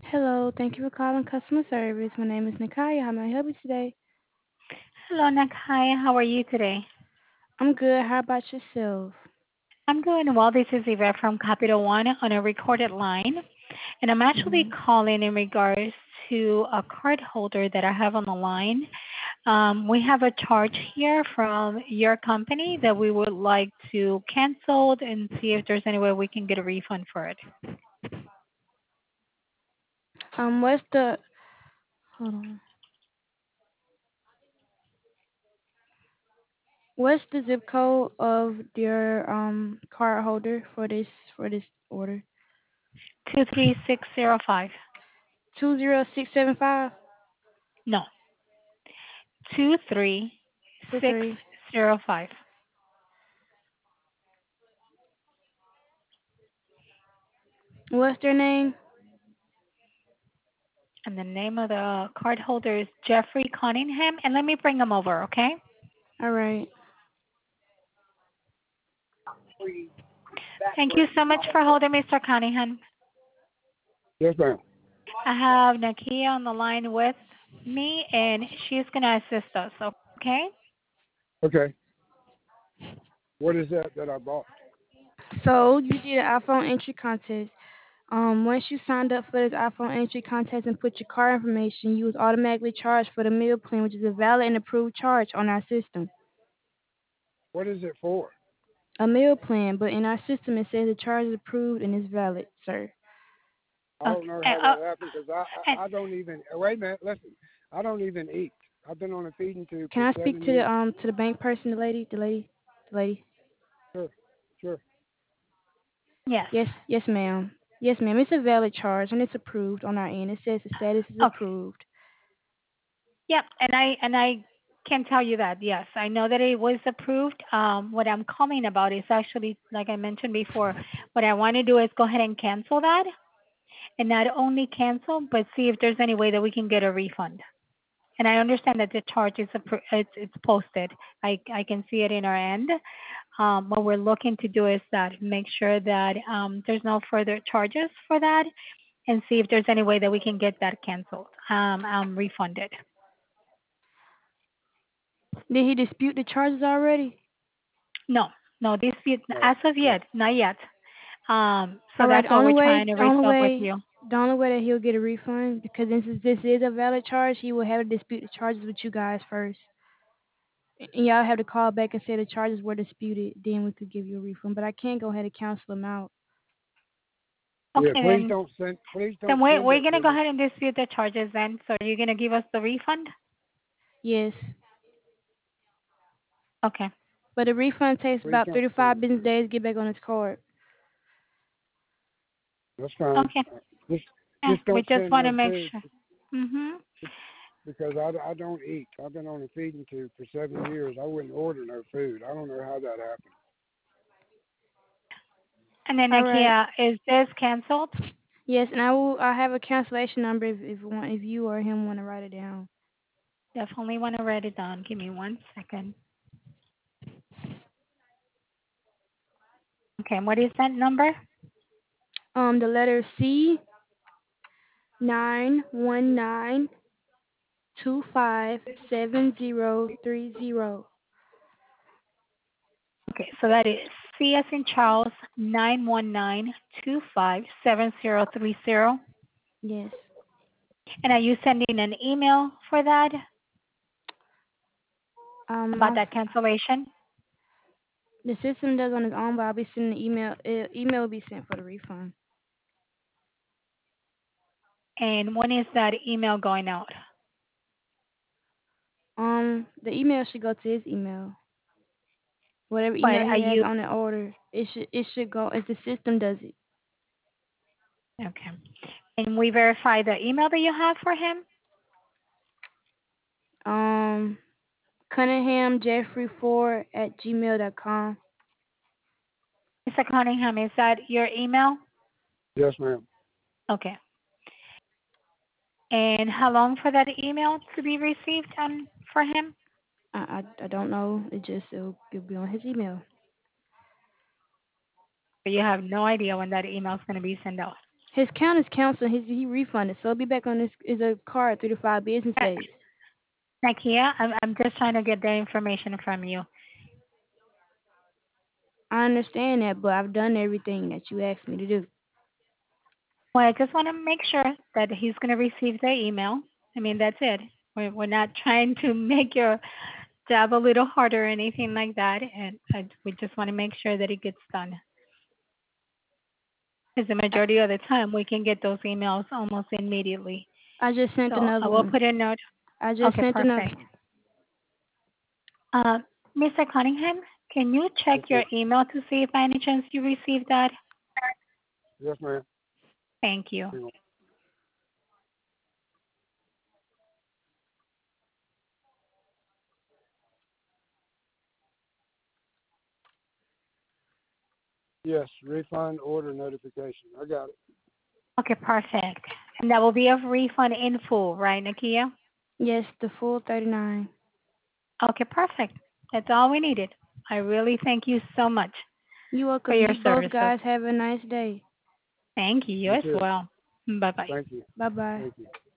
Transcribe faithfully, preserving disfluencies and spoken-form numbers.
Hello, thank you for calling customer service. My name is Nakaya. How may I help you today? Hello, Nakai. How are you today? I'm good. How about yourself? I'm doing well. This is Yvette from Capital One on a recorded line, and I'm actually hmm calling in regards to a card holder that I have on the line. Um, we have a charge here from your company that we would like to cancel and see if there's any way we can get a refund for it. Um, what's the hold on? What's the zip code of your um card holder for this for this order? two three six zero five. Two zero six seven five No, two three two six three. zero five. What's their name? And the name of the card holder is Jeffrey Cunningham. And let me bring him over, okay? All right. Thank you so much for holding, Mister Cunningham. Yes, ma'am. I have Nakia on the line with me, and she's going to assist us, okay? Okay. What is that that I bought? So you did an iPhone entry contest. Um, once you signed up for this iPhone entry contest and put your card information, you was automatically charged for the meal plan, which is a valid and approved charge on our system. What is it for? A meal plan, but in our system it says the charge is approved and is valid, sir. I Okay. don't know Uh, how uh, that happened because I, and, I I don't even wait a minute. Listen, I don't even eat. I've been on a feeding tube Can for I speak seven to the years. um to the bank person, the lady, the lady, the lady? Sure, sure. yes. Yes, yes, ma'am. Yes, ma'am. It's a valid charge and it's approved on our end. It says the status is Okay. approved. Yep. And I and I can tell you that yes, I know that it was approved. Um, what I'm calling about is actually, like I mentioned before, what I want to do is go ahead and cancel that, and not only cancel, but see if there's any way that we can get a refund. And I understand that the charge is appro- it's it's posted. I I can see it in our end. Um, what we're looking to do is that make sure that um, there's no further charges for that, and see if there's any way that we can get that canceled, um, um, refunded. Did he dispute the charges already? No, no, this is- No, as of no. yet, not yet. Um, so All right. that's The what only we're way, trying to the only resolve with way, you. the only way that he'll get a refund because this is this is a valid charge. He will have to dispute the charges with you guys first. And y'all have to call back and say the charges were disputed. Then we could give you a refund. But I can't go ahead and cancel them out. Yeah, Okay, please then don't send. Please then don't we're send we're it gonna to go me. ahead and dispute the charges then. So you're gonna give us the refund? Yes. Okay. But the refund takes Please about three don't to send five it. business days to get back on his card. That's fine. Okay. Just Yeah, just we don't just send want to no make food sure. Mhm. because I, I don't eat. I've been on a feeding tube for seven years. I wouldn't order no food. I don't know how that happened. And then All right. Nakia, is this canceled? Yes, and I will. I have a cancellation number if if, one, if you or him want to write it down. Definitely want to write it down. Give me one second. Okay, and what is that number? Um, the letter C nine one nine two five seven zero three zero. Okay, so that is C as in Charles nine one nine two five seven zero three zero. Yes. And are you sending an email for that Um, about I, that cancellation? the system does on its own, but I'll be sending the email. Uh, email will be sent for the refund. And when is that email going out? Um, the email should go to his email. Whatever But email are he has you on the order, it should it should go as the system does it. okay? And we verify the email that you have for him? Um, Cunningham Jeffrey four at gmail dot com. Mister Cunningham, is that your email? Yes, ma'am. Okay. And how long for that email to be received um, for him? I, I I don't know. It just it'll, it'll be on his email. You have no idea when that email is going to be sent out. His count is canceled. His he refunded, so it'll be back on this is a card three to five business Uh, days. Nakia, I'm, I'm just trying to get that information from you. I understand that, but I've done everything that you asked me to do. Well, I just want to make sure that he's going to receive the email. I mean, that's it. We're, we're not trying to make your job a little harder or anything like that. And I, we just want to make sure that it gets done. Because the I, majority of the time, we can get those emails almost immediately. I just sent So I another will one. put a note. I just Okay, sent another perfect. one. Uh, mister Cunningham, can you check Yes, your ma'am. email to see if by any chance you received that? Yes, ma'am. Thank you. Hang on. Yes, refund order notification. I got it. Okay, perfect. And that will be a refund in full, right, Nakia? Yes, the full thirty-nine. Okay, perfect. That's all we needed. I really thank you so much You're for welcome. your You both services. guys have a nice day. Thank you. You You as too. well. Bye bye. Thank you. Bye bye. Thank you.